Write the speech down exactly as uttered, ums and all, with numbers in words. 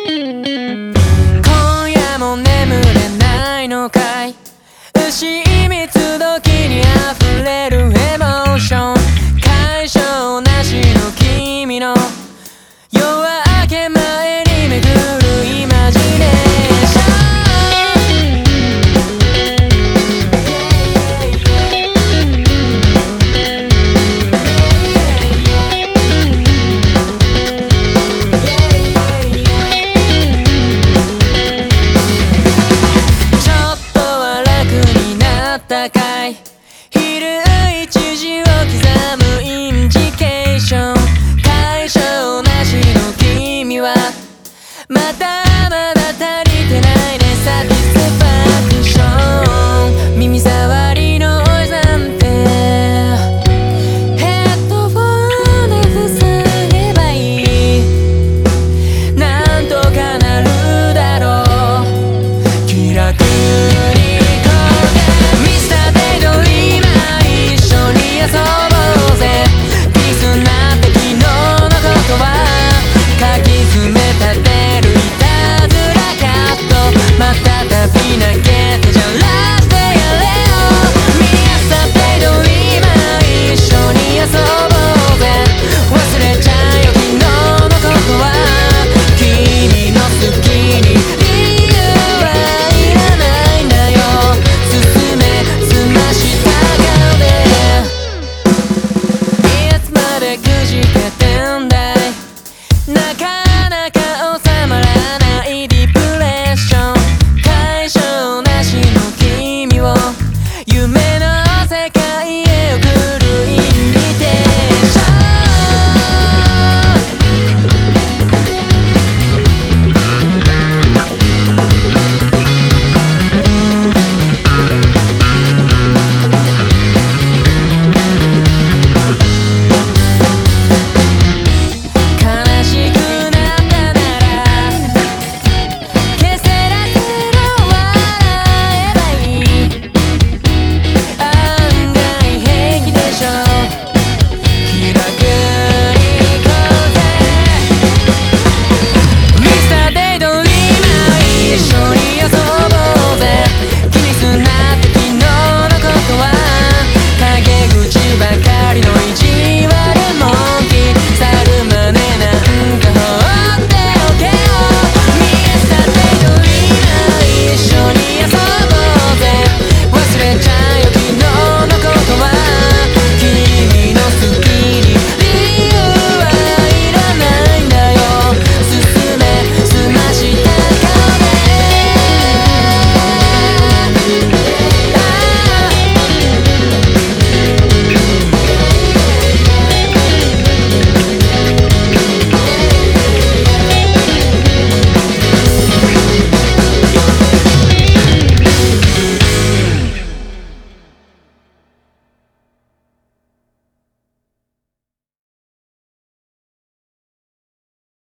今夜も眠れないのかい。牛蜜時に溢れるエモーション。解消なしの君の夜明け前に巡るイマジネーション。ちょっとは楽になったかい。昼一時を刻むインジケーション。解消なしの君はまた